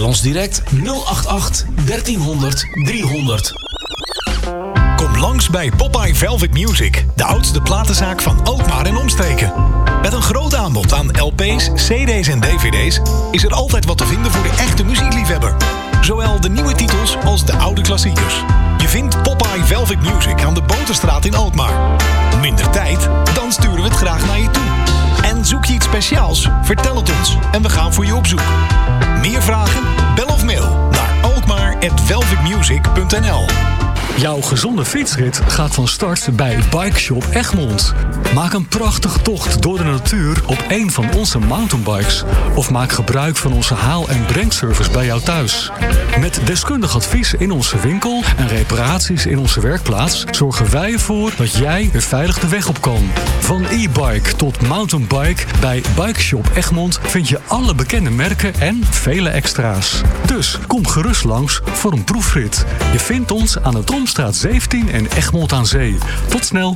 ons direct 088 1300 300. Kom langs bij Popeye Velvet Music, de oudste platenzaak van Alkmaar en omstreken. Met een groot aanbod aan LP's, CD's en DVD's is er altijd wat te vinden voor de echte muziekliefhebber. Zowel de nieuwe titels als de oude klassiekers. Je vindt Popeye Velvet Music aan de Boterstraat in Alkmaar. Minder tijd? Dan sturen we het graag naar je toe. En zoek je iets speciaals? Vertel het ons en we gaan voor je op zoek. Meer vragen? Bel of mail naar alkmaar@velvetmusic.nl. Jouw gezonde fietsrit gaat van start bij Bike Shop Egmond. Maak een prachtige tocht door de natuur op een van onze mountainbikes. Of maak gebruik van onze haal- en brengservice bij jou thuis. Met deskundig advies in onze winkel en reparaties in onze werkplaats zorgen wij ervoor dat jij weer veilig de weg op kan. Van e-bike tot mountainbike, bij Bike Shop Egmond vind je alle bekende merken en vele extra's. Dus kom gerust langs voor een proefrit. Je vindt ons aan de Tromstraat 17 in Egmond aan Zee. Tot snel!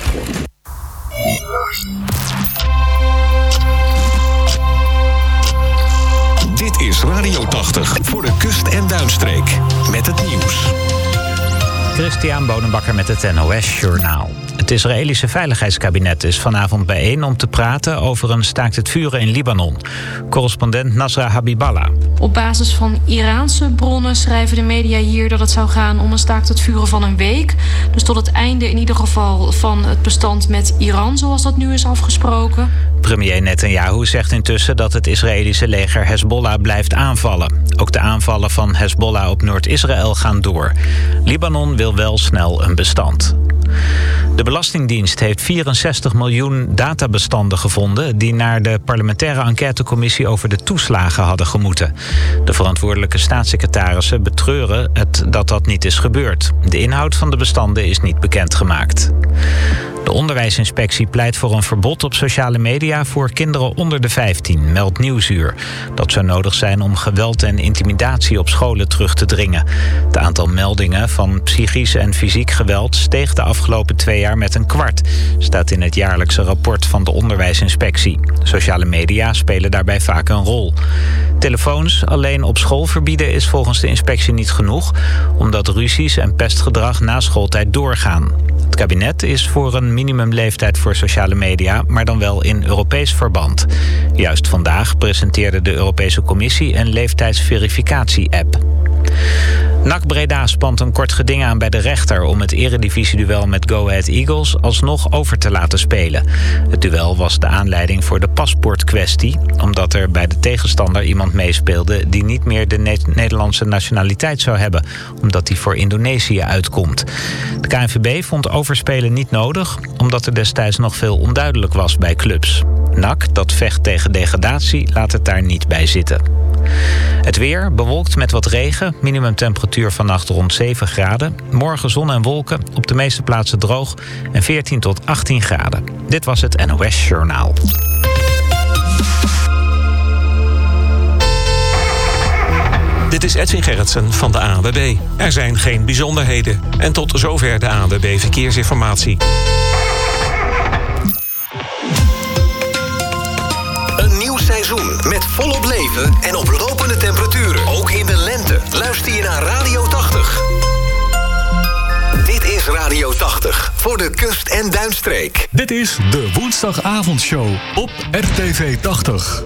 Dit is Radio 80 voor de kust- en duinstreek. Met het nieuws. Christian Bonenbakker met het NOS Journaal. Het Israëlische Veiligheidskabinet is vanavond bijeen om te praten over een staakt het vuren in Libanon. Correspondent Nasra Habiballah. Op basis van Iraanse bronnen schrijven de media hier dat het zou gaan om een staakt het vuren van een week. Dus tot het einde in ieder geval van het bestand met Iran, zoals dat nu is afgesproken. Premier Netanyahu zegt intussen dat het Israëlische leger Hezbollah blijft aanvallen. Ook de aanvallen van Hezbollah op Noord-Israël gaan door. Libanon wil wel snel een bestand. De Belastingdienst heeft 64 miljoen databestanden gevonden die naar de parlementaire enquêtecommissie over de toeslagen hadden gemoeten. De verantwoordelijke staatssecretarissen betreuren dat dat niet is gebeurd. De inhoud van de bestanden is niet bekendgemaakt. De onderwijsinspectie pleit voor een verbod op sociale media voor kinderen onder de 15, meldt Nieuwsuur. Dat zou nodig zijn om geweld en intimidatie op scholen terug te dringen. Het aantal meldingen van psychisch en fysiek geweld steeg de afgelopen 2 jaar met 1/4, staat in het jaarlijkse rapport van de onderwijsinspectie. Sociale media spelen daarbij vaak een rol. Telefoons alleen op school verbieden is volgens de inspectie niet genoeg, omdat ruzies en pestgedrag na schooltijd doorgaan. Het kabinet is voor een minimumleeftijd voor sociale media, maar dan wel in Europees verband. Juist vandaag presenteerde de Europese Commissie een leeftijdsverificatie-app. NAC Breda spant een kort geding aan bij de rechter om het eredivisieduel met Go Ahead Eagles alsnog over te laten spelen. Het duel was de aanleiding voor de paspoortkwestie, omdat er bij de tegenstander iemand meespeelde die niet meer de Nederlandse nationaliteit zou hebben, omdat hij voor Indonesië uitkomt. De KNVB vond overspelen niet nodig, omdat er destijds nog veel onduidelijk was bij clubs. NAC, dat vecht tegen degradatie, laat het daar niet bij zitten. Het weer, bewolkt met wat regen, minimumtemperatuur vannacht rond 7 graden. Morgen zon en wolken, op de meeste plaatsen droog en 14 tot 18 graden. Dit was het NOS Journaal. Dit is Edwin Gerritsen van de ANWB. Er zijn geen bijzonderheden. En tot zover de ANWB Verkeersinformatie. Een nieuw seizoen met volop leven en oplopende temperaturen. Ook in de lente. Luister je naar Radio 80. Dit is Radio 80 voor de kust- en duinstreek. Dit is de woensdagavondshow op RTV 80.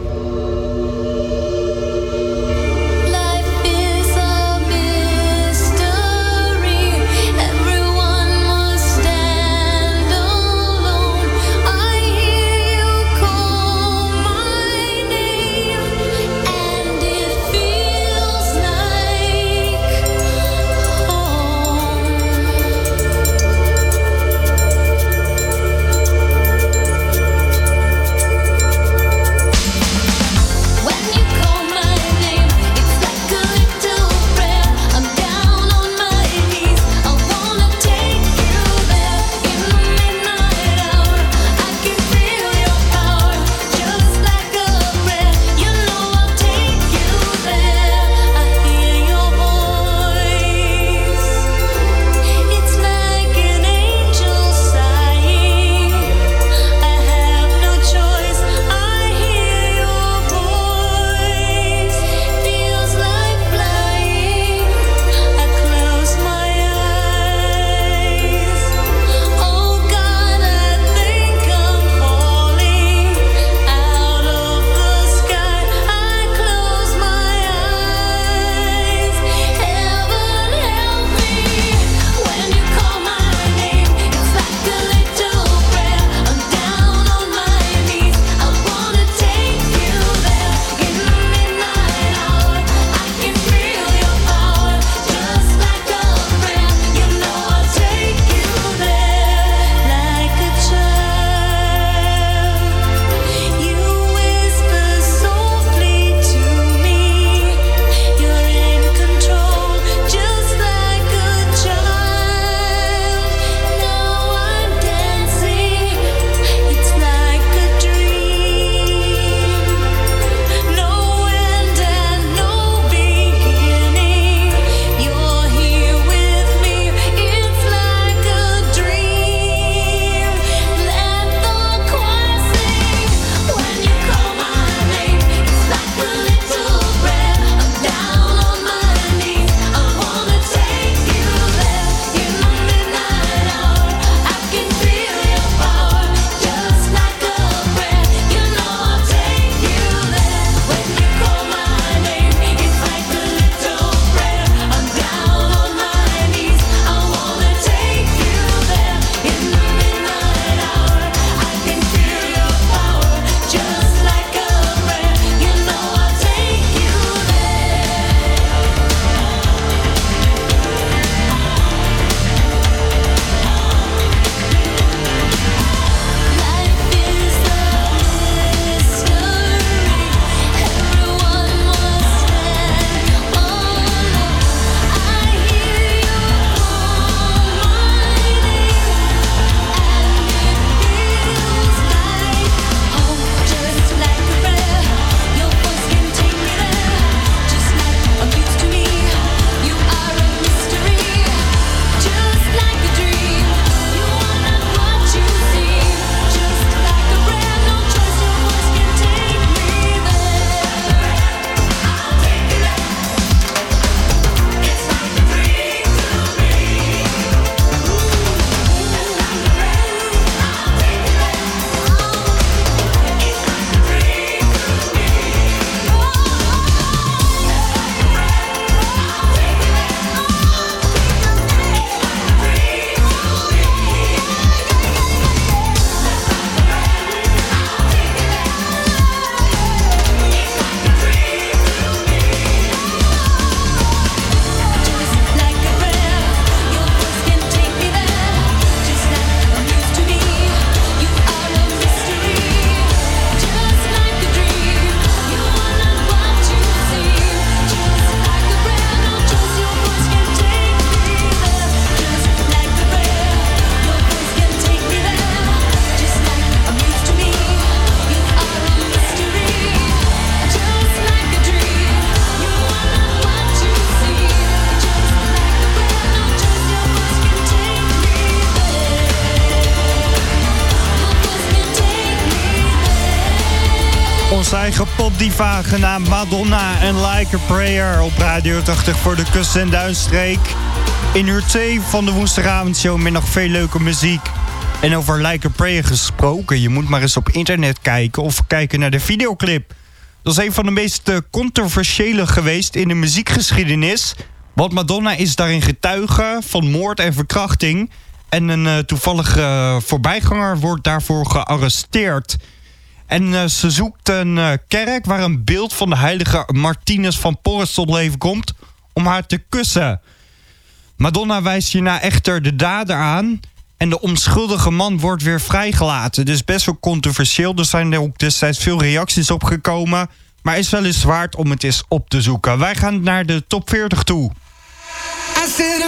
eigen popdiva genaamd Madonna en Like a Prayer op Radio 80 voor de Kust- en Duinstreek. In uur 2 van de woensdagavondshow met nog veel leuke muziek. En over Like a Prayer gesproken, je moet maar eens op internet kijken of kijken naar de videoclip. Dat is een van de meest controversiële geweest in de muziekgeschiedenis. Want Madonna is daarin getuige van moord en verkrachting. En een toevallige voorbijganger wordt daarvoor gearresteerd. En ze zoekt een kerk waar een beeld van de heilige Martinus van Porres tot leven komt om haar te kussen. Madonna wijst hierna echter de dader aan en de onschuldige man wordt weer vrijgelaten. Dus best wel controversieel. Er zijn er ook destijds veel reacties op gekomen. Maar is wel eens waard om het eens op te zoeken. Wij gaan naar de top 40 toe. I said,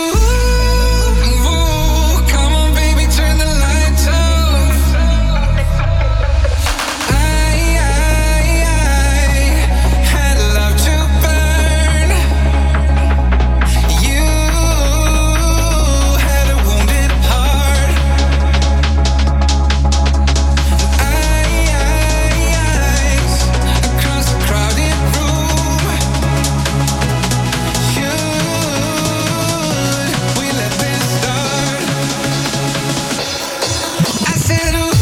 ooh, come on baby, turn the lights off. I had love to burn. You had a wounded heart. Eyes across the crowded room. We let this start. I said, ooh,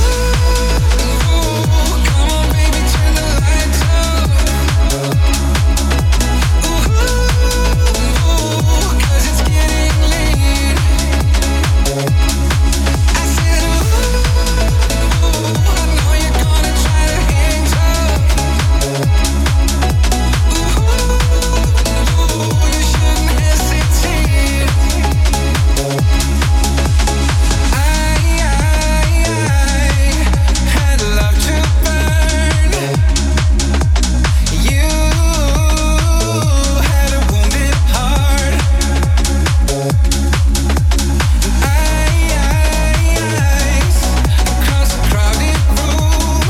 come on baby, turn the lights off. Ooh, 'cause it's getting late. I said, ooh, I know you're gonna try to hang tough. Ooh, you shouldn't hesitate. I had love to burn. You had a wounded heart. Eyes across the crowded room.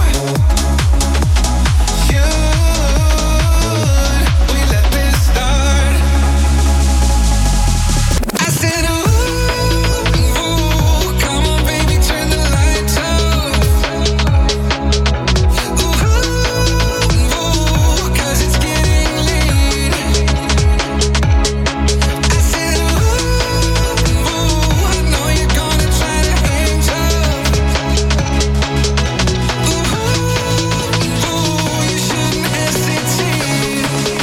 We let this start. I said, ooh, come on baby, turn the lights off. Ooh, 'cause it's getting late. I said, ooh, I know you're gonna try to hang tough. Ooh, you shouldn't hesitate.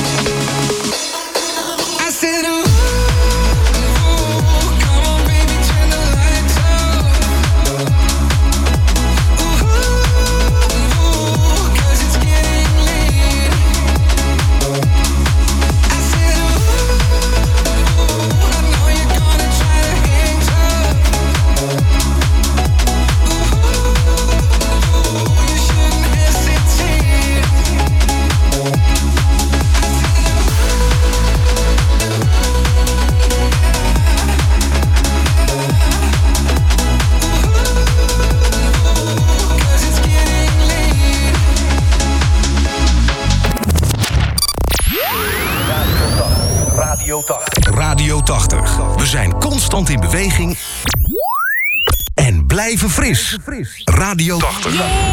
I said, ooh, come on baby, turn the lights off. Ooh, 'cause it's getting late. I said, ooh, I know you're gonna try to hang tough. Ooh, you shouldn't hesitate. Cause it's getting late. Radio 80. We zijn constant in beweging en blijven fris. Radio 80.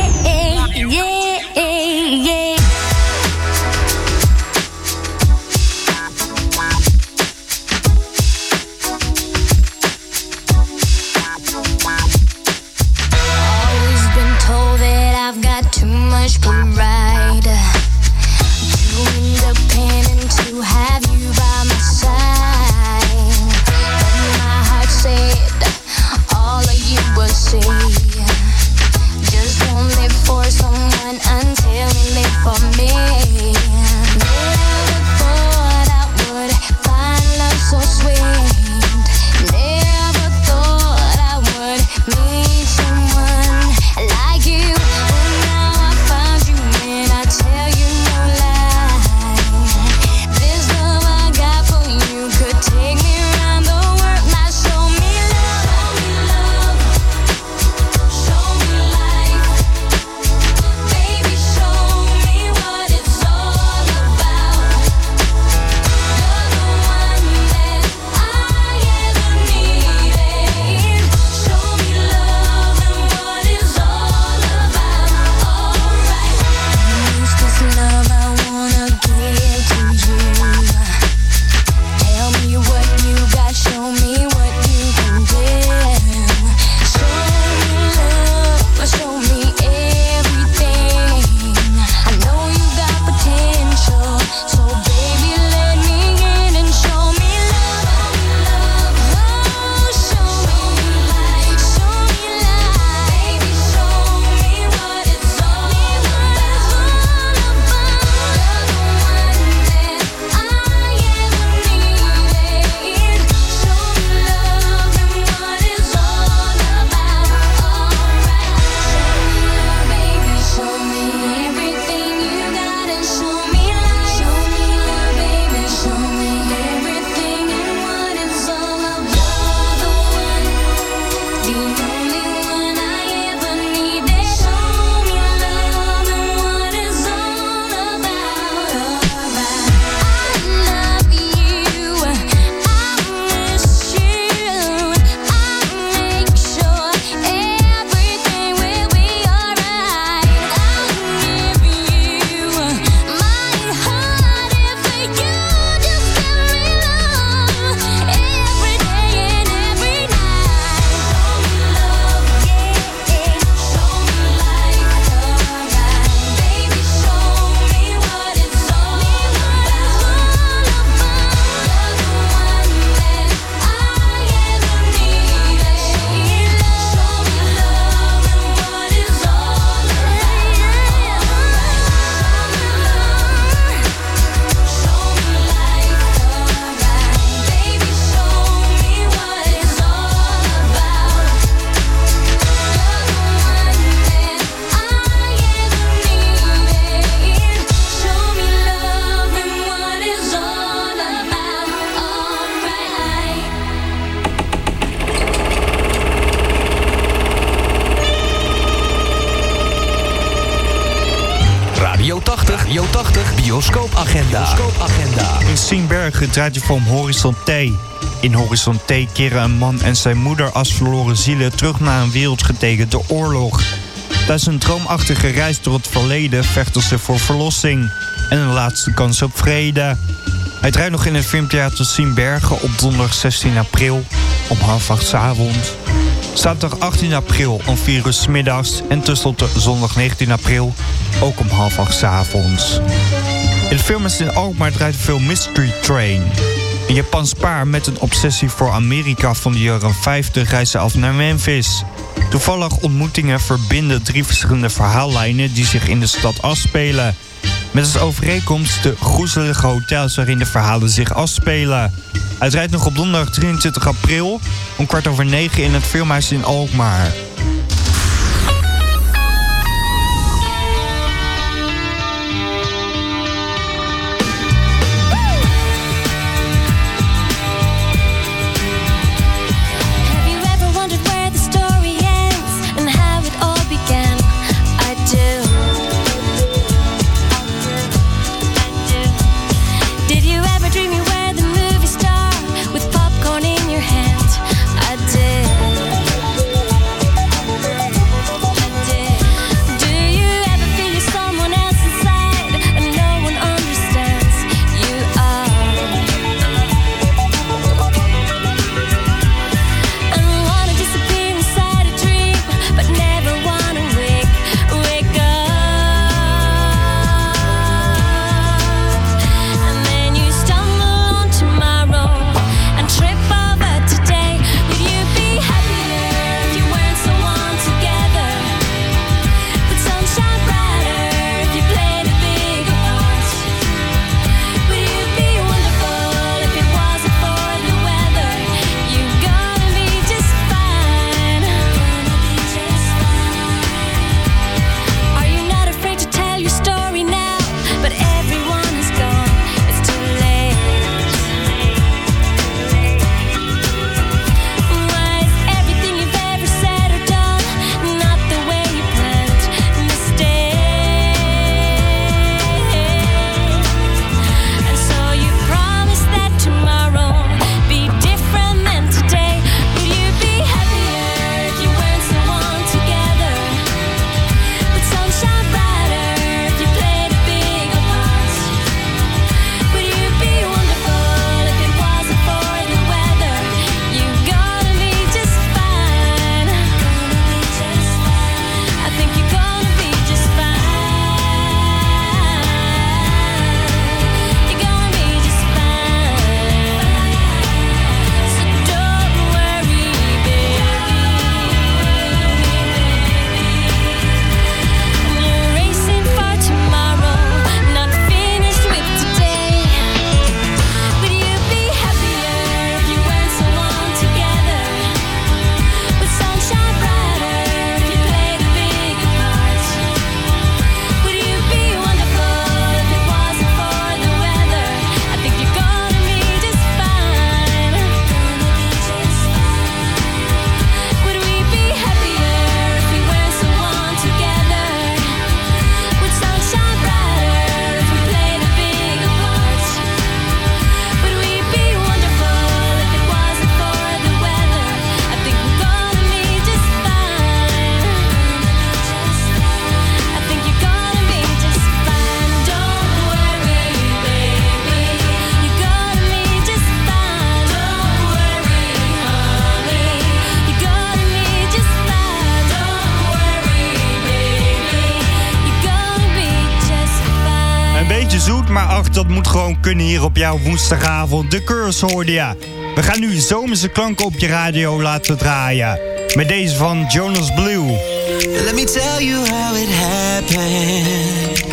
Always been told that I've got too much pride, too independent to have you by my side. But my heart said all of you will say, just won't live for someone until we live Horoscoopagenda. In Sien-Bergen draait de film Horizon T. In Horizon T keren een man en zijn moeder als verloren zielen terug naar een wereld getekend door oorlog. Tijdens een droomachtige reis door het verleden vechten ze voor verlossing en een laatste kans op vrede. Hij draait nog in het filmtheater Sien-Bergen op donderdag 16 april om 7:30 s'avonds. Zaterdag 18 april om 4 uur 's middags en tenslotte zondag 19 april ook om 7:30 s'avonds. In de film in Alkmaar draait de film Mystery Train. Een Japans paar met een obsessie voor Amerika van de jaren 50 reizen af naar Memphis. Toevallig ontmoetingen verbinden 3 verschillende verhaallijnen die zich in de stad afspelen. Met als overeenkomst de groezelige hotels waarin de verhalen zich afspelen. Hij draait nog op donderdag 23 april om 9:15 in het filmhuis in Alkmaar. zoet, maar ach, dat moet gewoon kunnen hier op jouw woensdagavond. De Curse hoorde je. We gaan nu zomerse klanken op je radio laten draaien. Met deze van Jonas Blue. Let me tell you how it happened.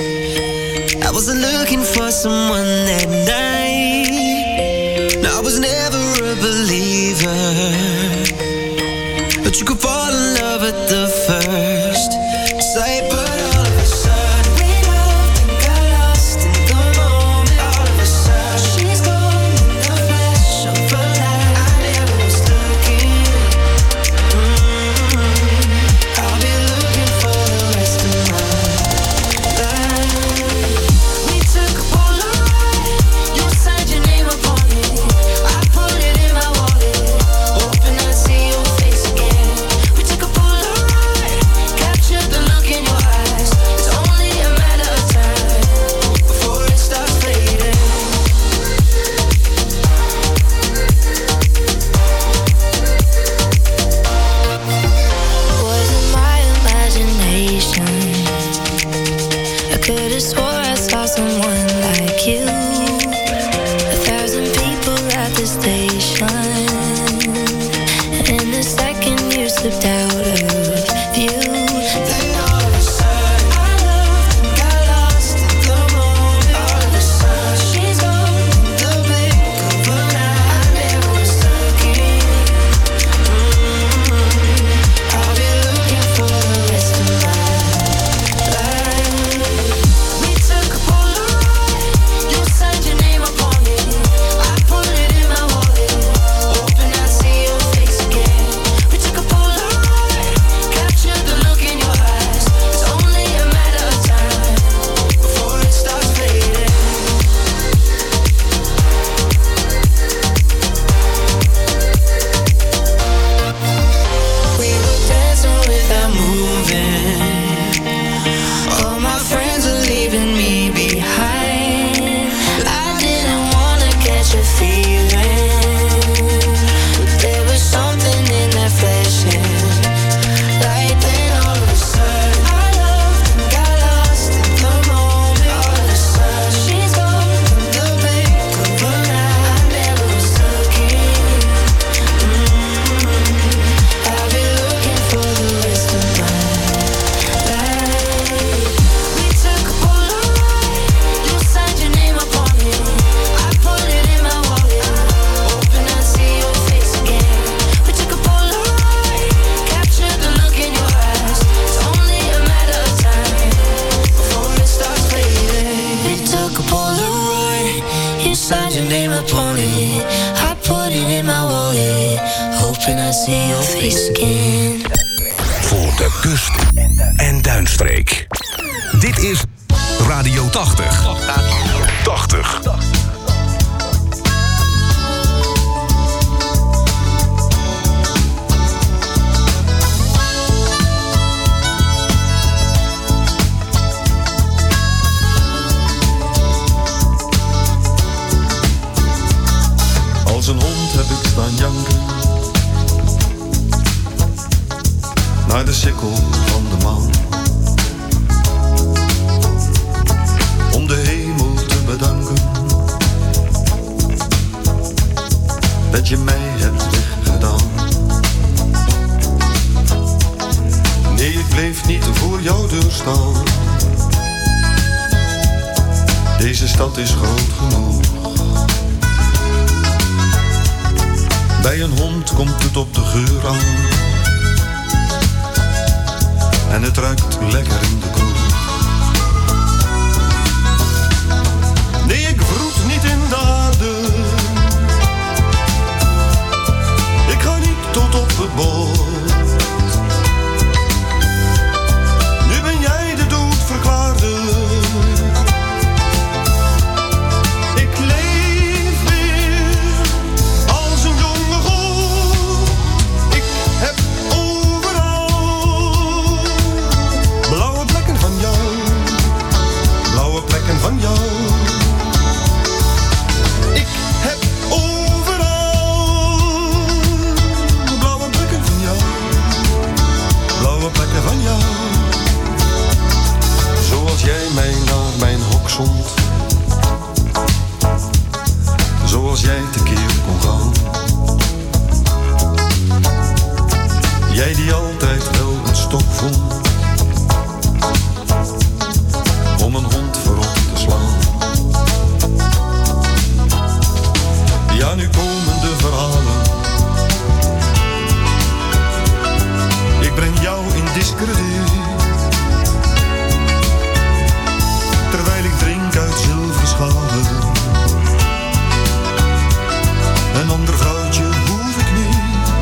I wasn't looking for someone that night. No, I was never a believer. But you could fall in love at the first sight. But all of a sudden we loved and got lost in the moment. All of a sudden she's gone in the flash of a light. I never was looking. I'll be looking for the rest of my life. We took apart up on it. I put it in my wallet, hoping I see your face again. Voor de kust en duinstreek. Dit is Radio 80. 80. Als een hond heb ik staan janken naar de sikkel van de maan, om de hemel te bedanken dat je mij hebt weggedaan. Nee, ik bleef niet voor jouw deur staan. Deze stad is groot genoeg. Bij een hond komt het op de geur aan. En het ruikt lekker in de kroeg. Nee, ik vroet niet in de aarde. Ik ga niet tot op het bord. Nu ben jij de dood verklaarde. Ik leef weer als een jonge god. Ik heb overal blauwe plekken van jou. Blauwe plekken van jou. Ik heb overal blauwe plekken van jou. Blauwe plekken van jou. Zoals jij mij naar mijn hok zond. Zoals jij tekeer kon gaan. Jij die altijd wel een stok vond om een hond voorop te slaan. Ja, nu komen de verhalen. Ik breng jou in discrediet, terwijl ik drink uit zilveren schalen. Een ander vrouwtje hoef ik niet.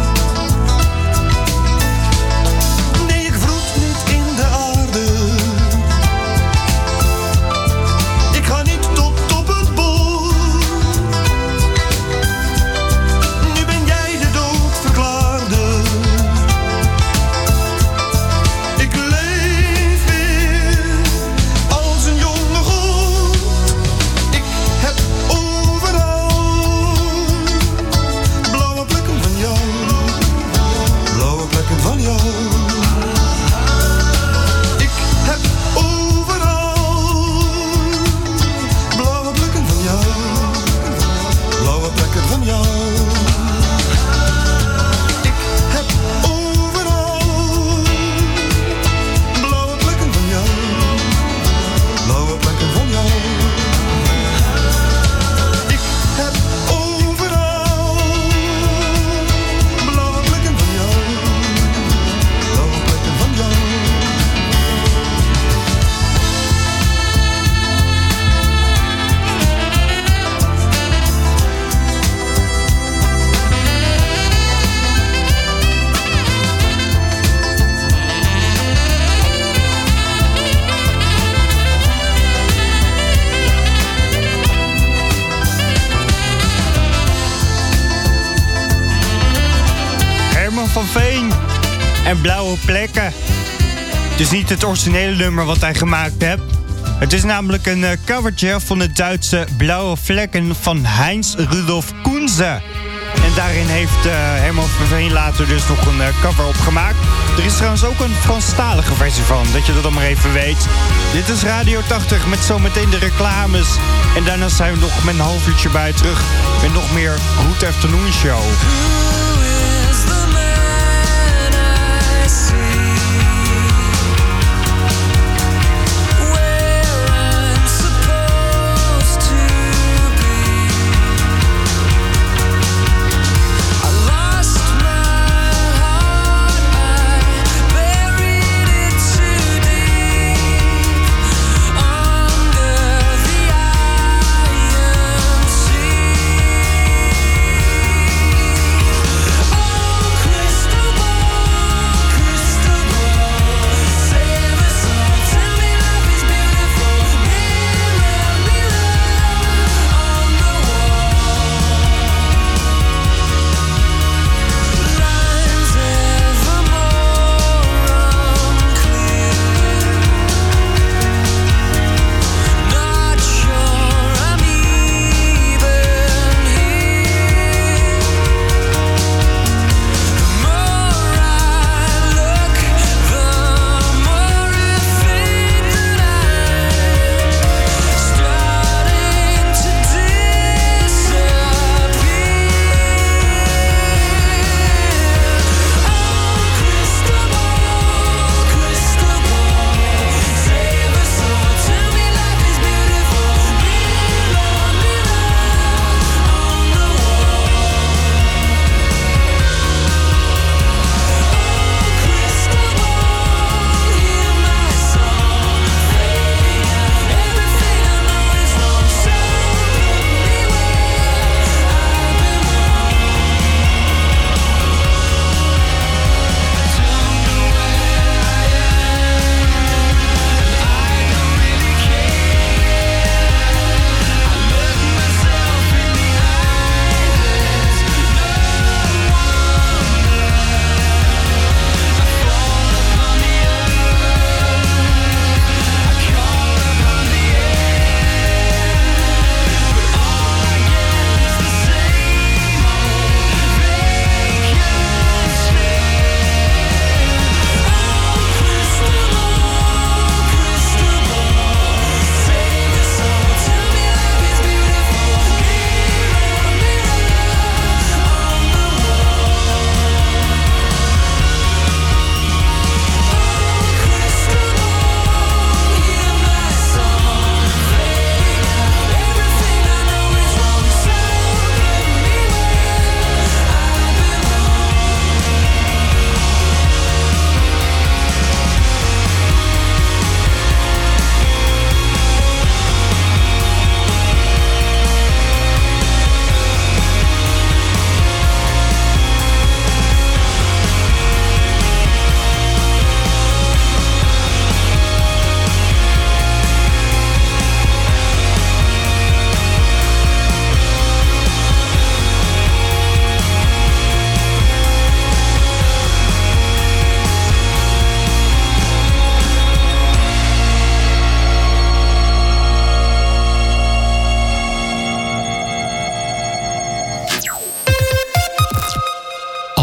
Nee, ik vroet niet in de aarde. Ik ga niet tot op het bord. Nu ben jij de dood verklaarde. Ik leef weer als een jonge god. Ik heb overal blauwe plekken van jou. Blauwe plekken van jou. Ik heb overal blauwe plekken van jou. Blauwe plekken van jou. Ik heb overal blauwe plekken van jou. Blauwe plekken van jou. Ik heb overal blauwe plekken van jou. Blauwe plekken van jou. Herman van Veen en Blauwe Plekken. Het is niet het originele nummer wat hij gemaakt heeft. Het is namelijk een covertje van het Duitse Blauwe Vlekken van Heinz Rudolf Kunze. En daarin heeft Herman van Veen later dus nog een cover opgemaakt. Er is trouwens ook een Franstalige versie van, dat je dat dan maar even weet. Dit is Radio 80 met zometeen de reclames. En daarna zijn we nog met een half uurtje bij terug met nog meer Good Afternoon Show. See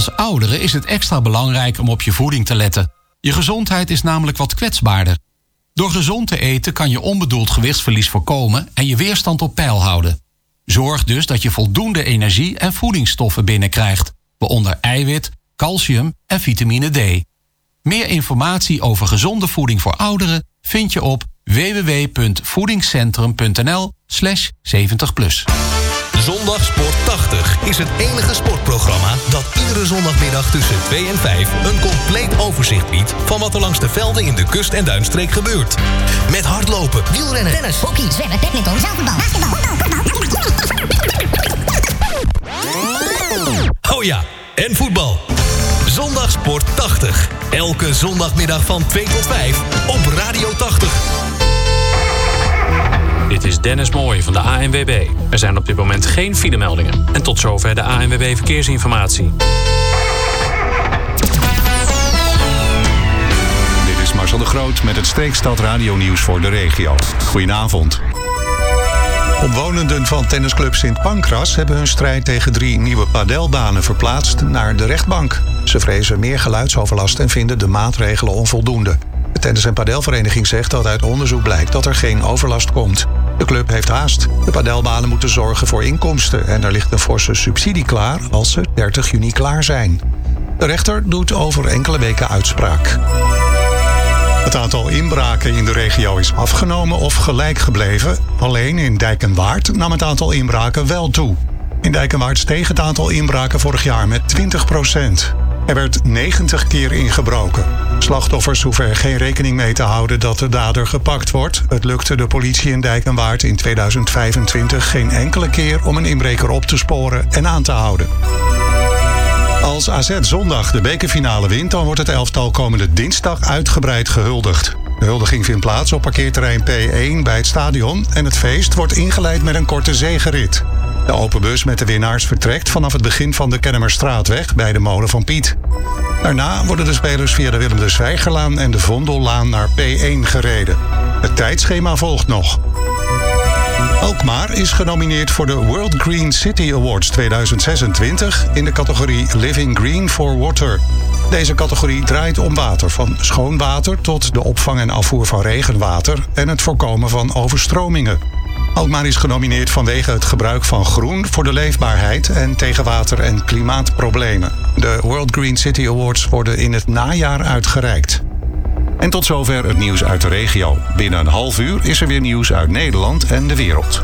Als oudere is het extra belangrijk om op je voeding te letten. Je gezondheid is namelijk wat kwetsbaarder. Door gezond te eten kan je onbedoeld gewichtsverlies voorkomen en je weerstand op peil houden. Zorg dus dat je voldoende energie en voedingsstoffen binnenkrijgt, waaronder eiwit, calcium en vitamine D. Meer informatie over gezonde voeding voor ouderen vind je op www.voedingscentrum.nl/70+. Zondag Sport 80 is het enige sportprogramma dat iedere zondagmiddag tussen 2 en 5 een compleet overzicht biedt van wat er langs de velden in de kust- en duinstreek gebeurt. Met hardlopen, wielrennen, tennis, hockey, zwemmen, badminton, zaalvoetbal, basketbal. Oh ja, en voetbal. Zondag Sport 80. Elke zondagmiddag van 2 tot 5 op Radio 80. Dit is Dennis Mooij van de ANWB. Er zijn op dit moment geen filemeldingen. En tot zover de ANWB Verkeersinformatie. Dit is Marcel de Groot met het Streekstad Radio-nieuws voor de regio. Goedenavond. Omwonenden van tennisclub Sint Pancras hebben hun strijd tegen 3 nieuwe padelbanen verplaatst naar de rechtbank. Ze vrezen meer geluidsoverlast en vinden de maatregelen onvoldoende. De tennis- en padelvereniging zegt dat uit onderzoek blijkt dat er geen overlast komt. De club heeft haast. De padelbanen moeten zorgen voor inkomsten en er ligt een forse subsidie klaar als ze 30 juni klaar zijn. De rechter doet over enkele weken uitspraak. Het aantal inbraken in de regio is afgenomen of gelijk gebleven. Alleen in Dijk en Waard nam het aantal inbraken wel toe. In Dijk en Waard steeg het aantal inbraken vorig jaar met 20%. Er werd 90 keer ingebroken. Slachtoffers hoeven er geen rekening mee te houden dat de dader gepakt wordt. Het lukte de politie in Dijk en Waard in 2025 geen enkele keer om een inbreker op te sporen en aan te houden. Als AZ zondag de bekerfinale wint, dan wordt het elftal komende dinsdag uitgebreid gehuldigd. De huldiging vindt plaats op parkeerterrein P1 bij het stadion en het feest wordt ingeleid met een korte zegenrit. De open bus met de winnaars vertrekt vanaf het begin van de Kennemerstraatweg bij de Molen van Piet. Daarna worden de spelers via de Willem de Zwijgerlaan en de Vondellaan naar P1 gereden. Het tijdschema volgt nog. Alkmaar is genomineerd voor de World Green City Awards 2026 in de categorie Living Green for Water. Deze categorie draait om water, van schoon water tot de opvang en afvoer van regenwater en het voorkomen van overstromingen. Alkmaar is genomineerd vanwege het gebruik van groen voor de leefbaarheid en tegen water- en klimaatproblemen. De World Green City Awards worden in het najaar uitgereikt. En tot zover het nieuws uit de regio. Binnen een half uur is er weer nieuws uit Nederland en de wereld.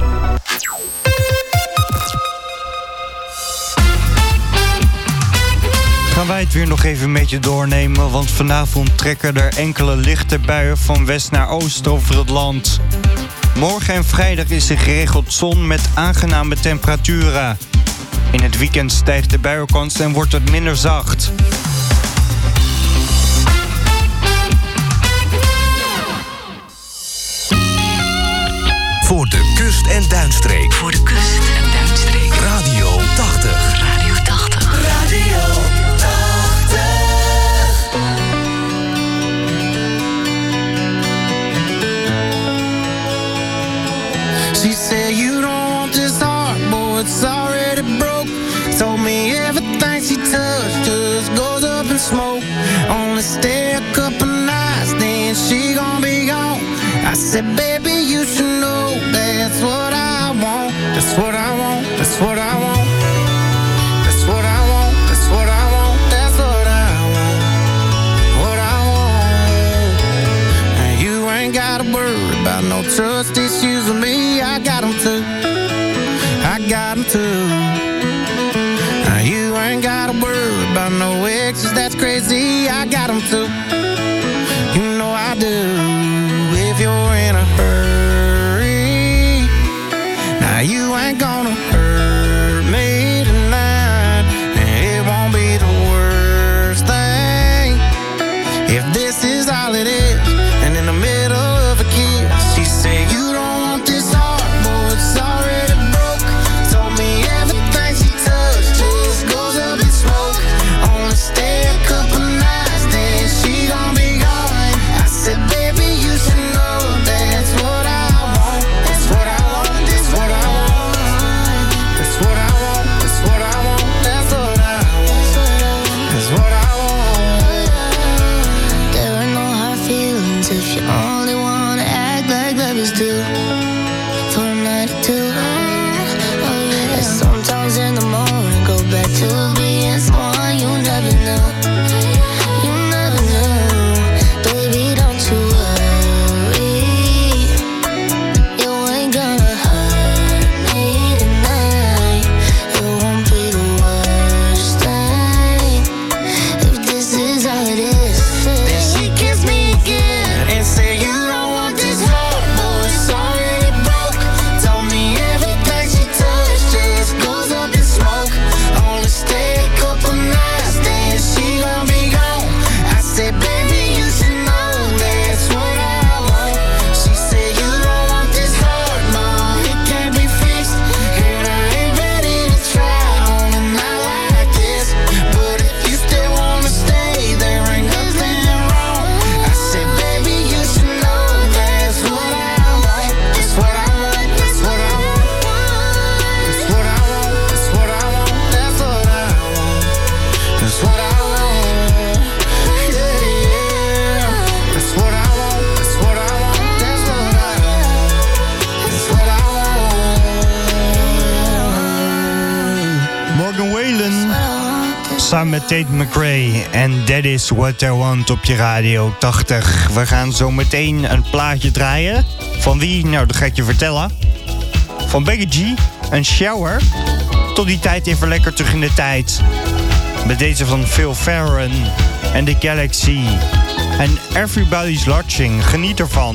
Gaan wij het weer nog even met je doornemen, want vanavond trekken er enkele lichte buien van west naar oost over het land. Morgen en vrijdag is er geregeld zon met aangename temperaturen. In het weekend stijgt de buienkans en wordt het minder zacht. Voor de kust- en duinstreek. Voor de kust- en duinstreek. Radio 80. Radio 80. Radio 80. She said you don't want this heart, boy, it's already broke. Told me everything she touched just goes up in smoke. Only stay a couple nights, then she gon' be gone. I said, baby, you should know that's what I want. That's what I want, that's what I want. That's what I want, that's what I want. That's what I want, what I want. And you ain't gotta worry about no trust issues with me. I got them too, I got them too. Now you ain't gotta worry about no exes, that's crazy. I got them too, you know I do. If you're in a hurry, now you ain't gonna hurt me tonight. And it won't be the worst thing if this is all it is. And in the middle of a kiss, she said you don't want this heart, boy, it's already broke. Told me everything she touched just goes up in smoke. Only stay a couple nights, then she gon' be gone. I said, baby, Morgan Wallen samen met Tate McRae. En That Is What I Want op je Radio 80. We gaan zo meteen een plaatje draaien. Van wie? Nou, dat ga ik je vertellen. Van Becky G en Shower. Tot die tijd even lekker terug in de tijd. Met deze van Phil Farron en The Galaxy. En Everybody's Watching. Geniet ervan.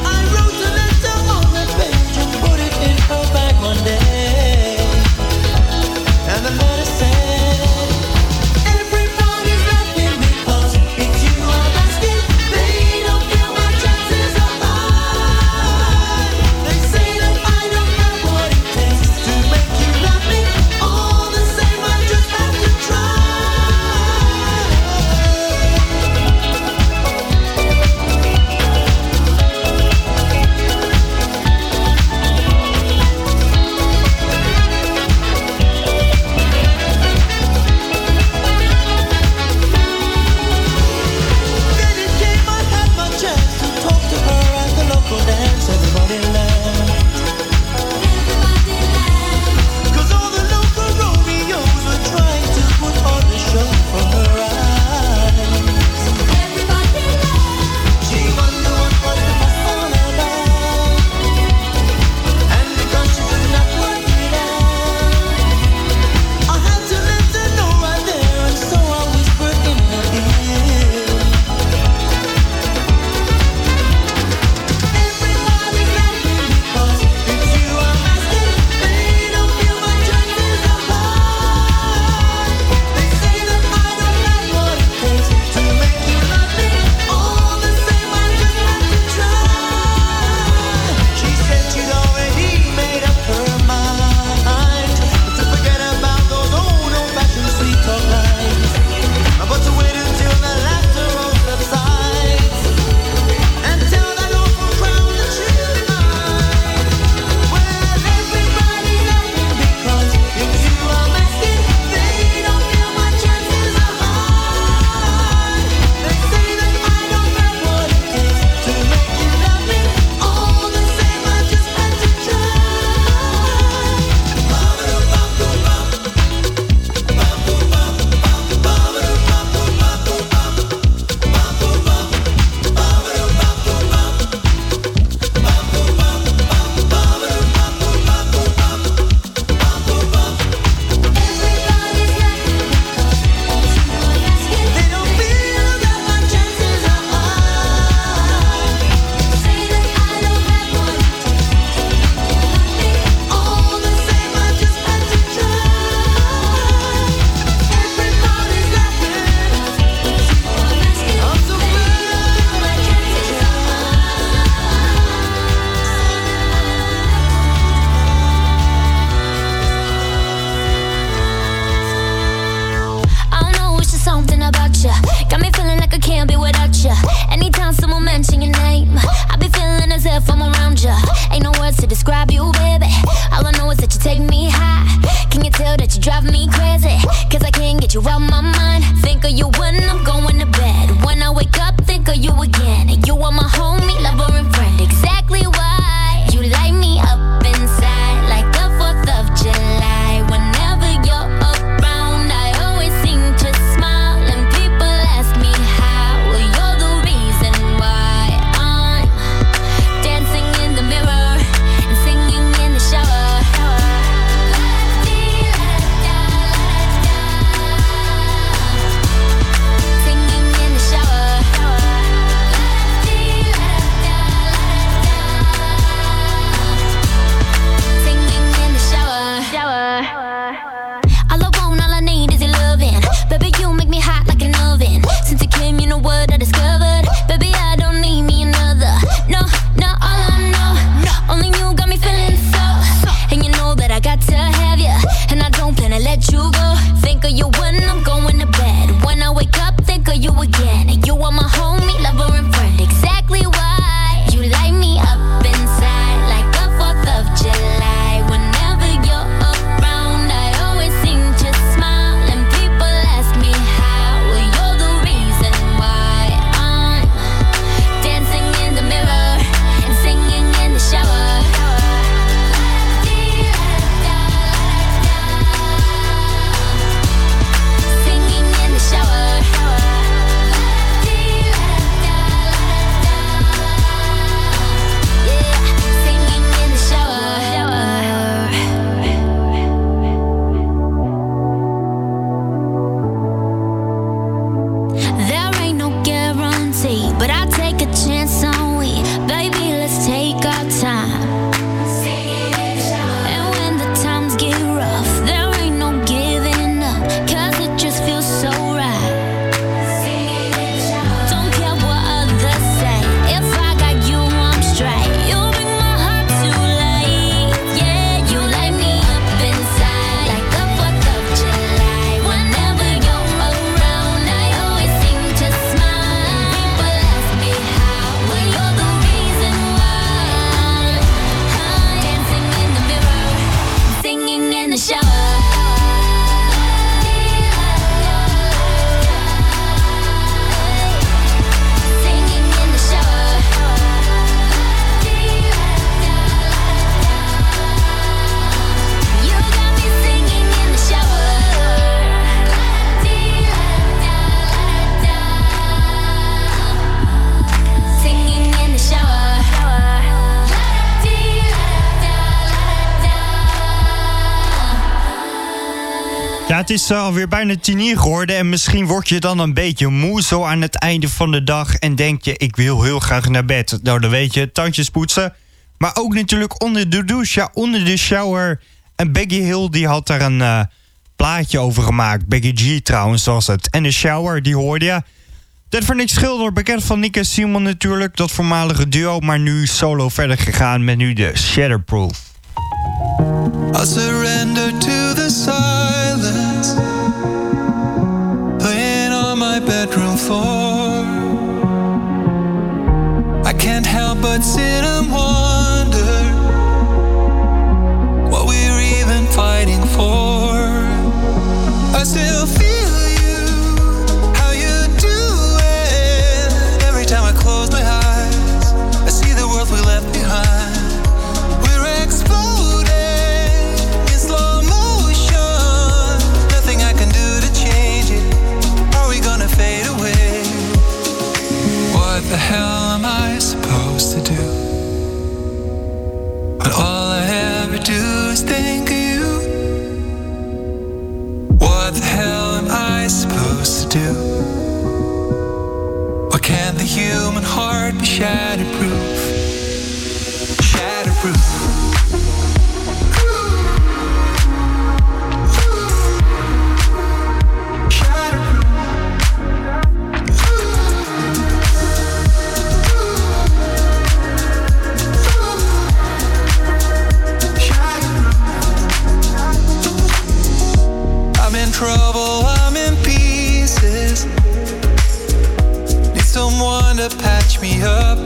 Put it in her bag one day. het is alweer bijna 10:00 geworden. En misschien word je dan een beetje moe zo aan het einde van de dag. En denk je, ik wil heel graag naar bed. Nou, dan weet je, tandjes poetsen. Maar ook natuurlijk onder de douche, ja, onder de shower. En Becky Hill, die had daar een plaatje over gemaakt. Becky G trouwens was het. En de shower, die hoorde je. Dat van Nick Schilder, bekend van Nick en Simon natuurlijk. Dat voormalige duo, maar nu solo verder gegaan met nu de Shatterproof. I surrender to the silence, laying on my bedroom floor. I can't help but sit and wonder what we're even fighting for. I still feel you, how you do it. Every time I close my eyes, I see the world we left behind. We're exploding in slow motion. Nothing I can do to change it. Are we gonna fade away? What the hell am I supposed to do when all I ever do is think of you? What the hell am I supposed to do? Why can't the human heart be shatterproof? Shatterproof. I'm in trouble, I'm in pieces. Need someone to patch me up.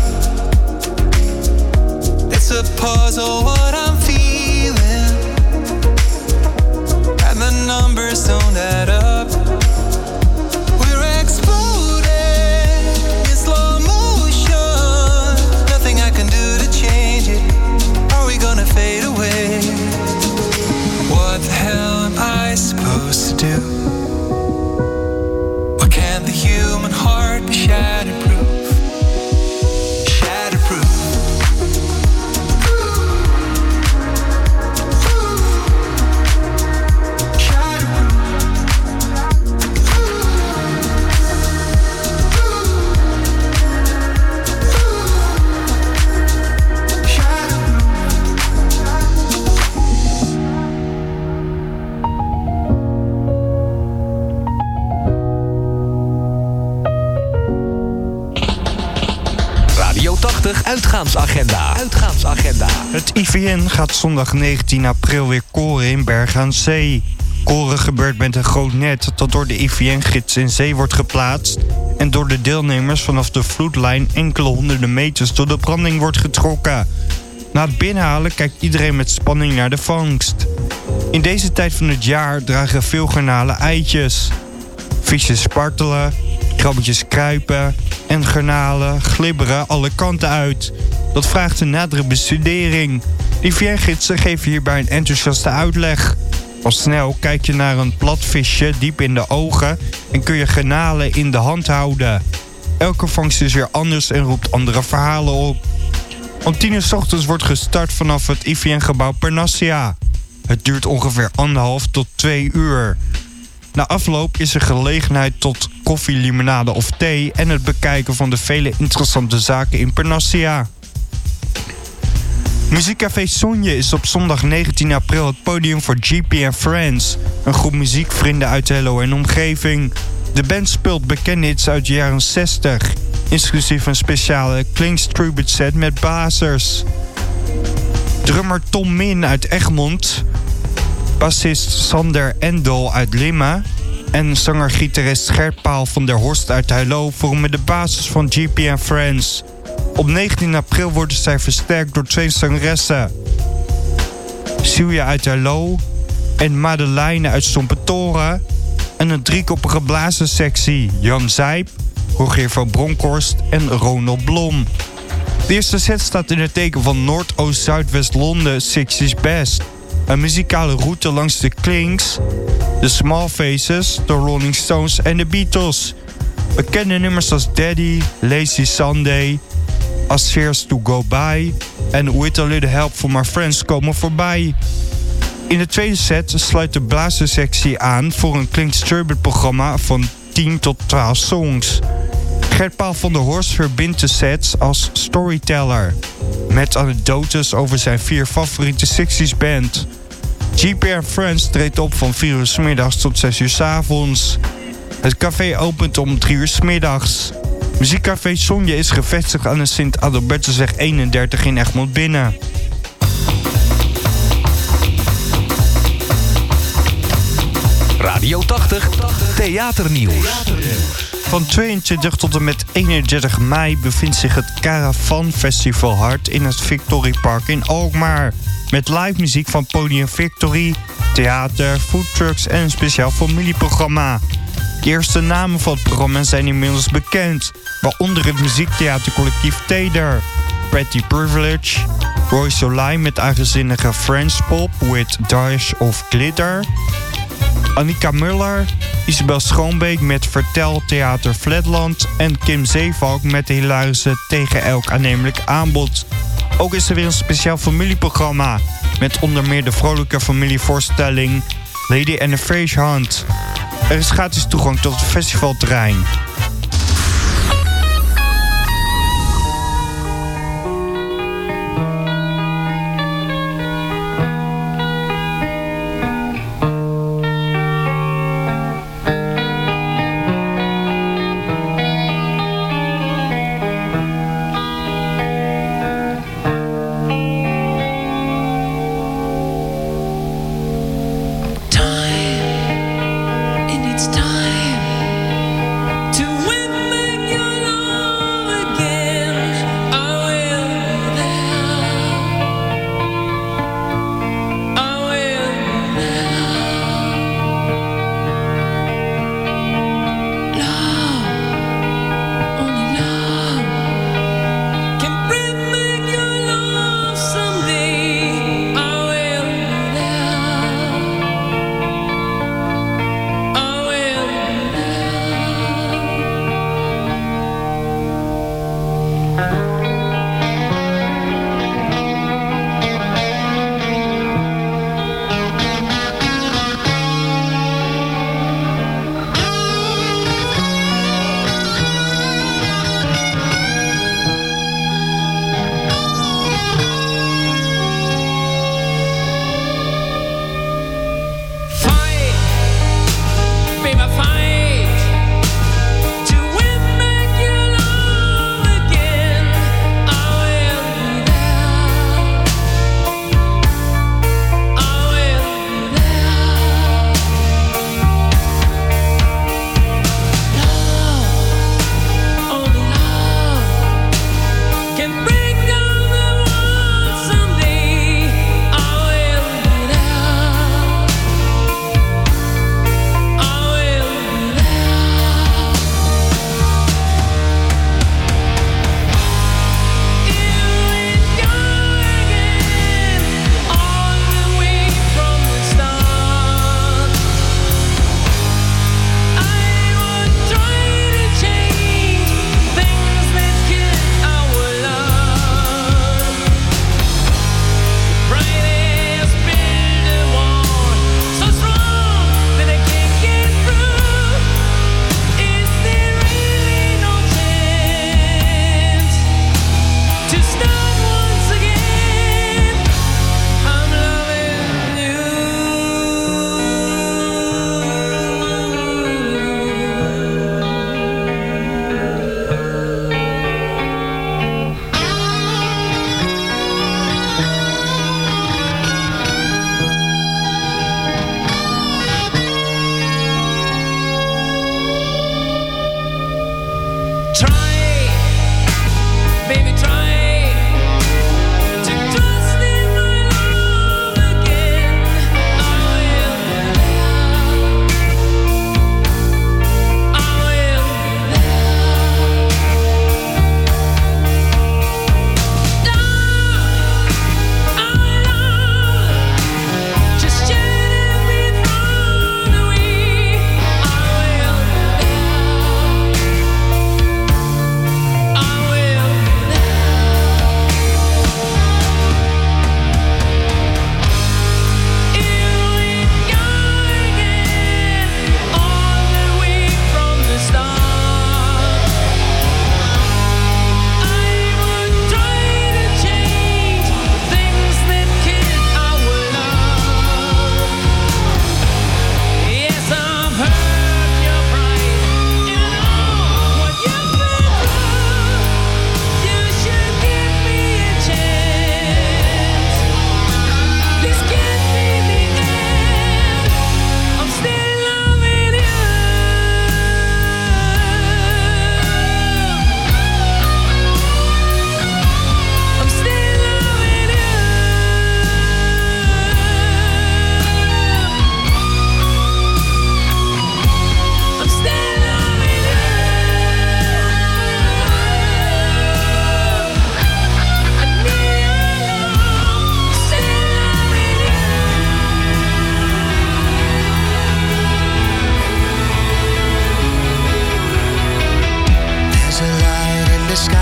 It's a puzzle what I'm feeling, and the numbers don't add up. We're exploding in slow motion. Nothing I can do to change it. Are we gonna fade away? What the hell am I supposed to do? Why can't the human heart be shatterproof? Shatterproof. Uitgaansagenda. Het IVN gaat zondag 19 april weer koren in Bergen aan Zee. Koren gebeurt met een groot net dat door de IVN-gids in zee wordt geplaatst en door de deelnemers vanaf de vloedlijn enkele honderden meters door de branding wordt getrokken. Na het binnenhalen kijkt iedereen met spanning naar de vangst. In deze tijd van het jaar dragen veel garnalen eitjes. Visjes spartelen, krabbetjes kruipen en garnalen glibberen alle kanten uit. Dat vraagt een nadere bestudering. De IVN-gidsen geven hierbij een enthousiaste uitleg. Al snel kijk je naar een platvisje diep in de ogen en kun je garnalen in de hand houden. Elke vangst is weer anders en roept andere verhalen op. Om 10:00 's ochtends wordt gestart vanaf het IVN-gebouw Pernassia. Het duurt ongeveer 1,5 tot 2 uur. Na afloop is er gelegenheid tot koffie, limonade of thee en het bekijken van de vele interessante zaken in Pernassia. Muziekcafé Sonje is op zondag 19 april het podium voor GP and Friends, een groep muziekvrienden uit Hello en omgeving. De band speelt bekende hits uit de jaren 60, inclusief een speciale Klinks tribute set met blazers. Drummer Tom Min uit Egmond, bassist Sander Endel uit Limmen en zanger-gitarist Gert Paal van der Horst uit Hello vormen de basis van GP and Friends. Op 19 april worden zij versterkt door 2 zangeressen, Silja uit Hello en Madeleine uit Stompetoren, en een 3-koppige blazerssectie, Jan Zijp, Rogier van Bronkhorst en Ronald Blom. De eerste set staat in het teken van Noordoost-Zuidwest-Londen 60's Best, een muzikale route langs de Klinks, de Small Faces, de Rolling Stones en de Beatles. Bekende nummers als Daddy, Lazy Sunday, As Years to Go By en With a Little Help from My Friends komen voorbij. In de tweede set sluit de blazerssectie aan voor een Klinks Turbid programma van 10 tot 12 songs. Gert Paal van der Horst verbindt de sets als storyteller, met anekdotes over zijn 4 favoriete 60s band. GPR Friends treedt op van 4 uur 's middags tot 6 uur 's avonds. Het café opent om 3 uur 's middags. Muziekcafé Sonja is gevestigd aan de Sint-Adalbertusweg 31 in Egmond Binnen. Radio 80, Theaternieuws. Van 22 tot en met 31 mei bevindt zich het Caravan Festival Hart in het Victory Park in Alkmaar. Met live muziek van Podium Victory, theater, foodtrucks en een speciaal familieprogramma. De eerste namen van het programma zijn inmiddels bekend, waaronder het muziektheatercollectief Teder, Pretty Privilege, Roy Solai met eigenzinnige French pop with Dash of Glitter, Annika Muller, Isabel Schoonbeek met Vertel Theater Flatland en Kim Zeevalk met de hilarische Tegen Elk Aannemelijk Aanbod. Ook is er weer een speciaal familieprogramma met onder meer de vrolijke familievoorstelling Lady and the Fresh Hunt. Er is gratis toegang tot het festivalterrein. Time, it needs time to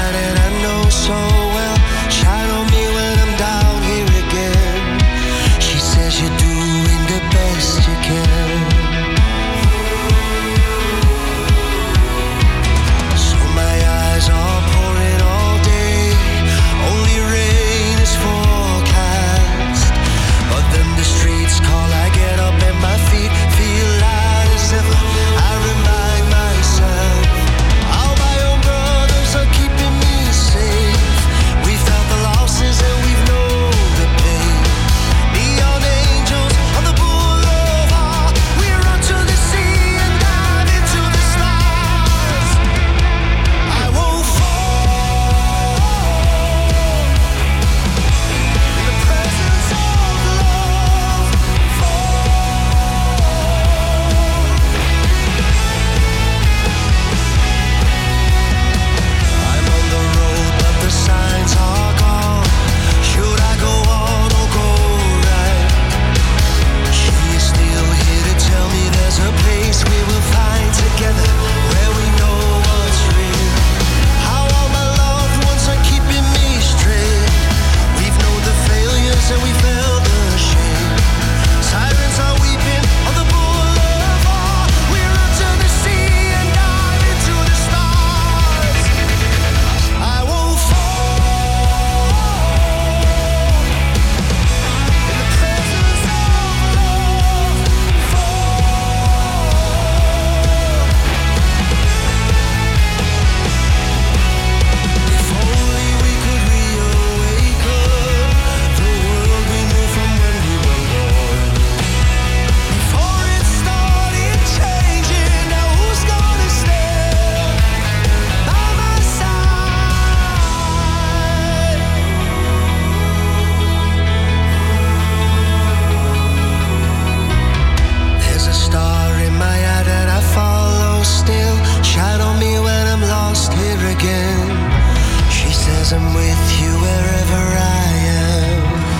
light and I know so well. Shine on me when I'm down here again. She says you're doing the best you can. So my eyes are pouring all day. Only rain is forecast. But then the streets call, I get up and my feet feel light as ever. I remind myself how my own brothers are keeping me safe. We felt the losses and we've known the pain. Neon angels on the boulevard. We run to the sea and dive into the stars. I won't fall in the presence of love. I'm on the road, but the signs are gone. Should I go on or go right? She is still here to tell me there's a place we will find together, where we know what's real. How all my loved ones are keeping me straight. We've known the failures and we felt the shame. Sirens are weeping on the boulevard. We run to the sea and dive into the stars. I won't fall in the presence of love. If only we could reawaken the world we knew from when we were born. Before it started changing, now who's gonna stand by my side? There's a star in my eye that I follow still. Shine on me when I'm lost here again. She says I'm with you wherever I am.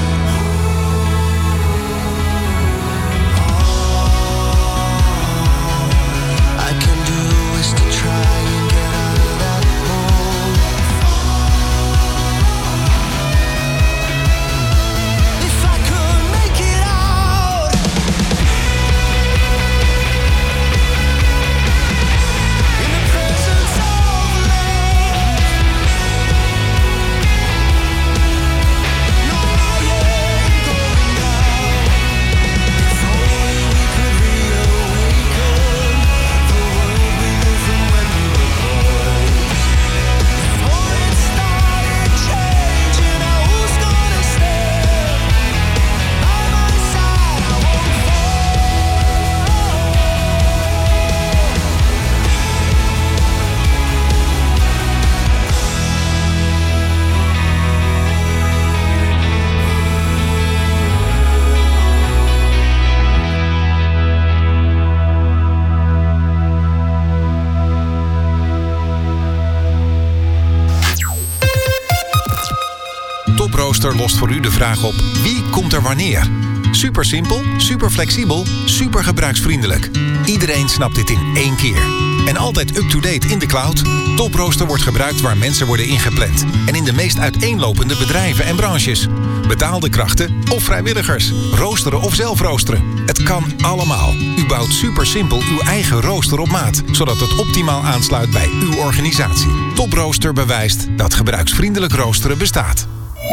All I can do is to try and get out of that hole. If I could make it out. In the presence of love. No, I ain't going down. If only we could reawaken the world we knew from when we were born. Before it started changing, now who's gonna stand by my side? I won't Toprooster lost voor u de vraag op: wie komt er wanneer? Super simpel, super flexibel, super gebruiksvriendelijk. Iedereen snapt dit in één keer. En altijd up-to-date in de cloud. Toprooster wordt gebruikt waar mensen worden ingepland. En in de meest uiteenlopende bedrijven en branches. Betaalde krachten of vrijwilligers. Roosteren of zelf roosteren. Het kan allemaal. U bouwt super simpel uw eigen rooster op maat. Zodat het optimaal aansluit bij uw organisatie. Toprooster bewijst dat gebruiksvriendelijk roosteren bestaat.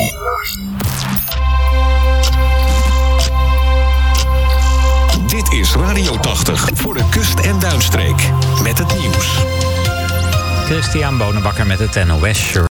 Dit is Radio 80 voor de kust- en duinstreek. Met het nieuws. Christian Bonenbakker met het NOS.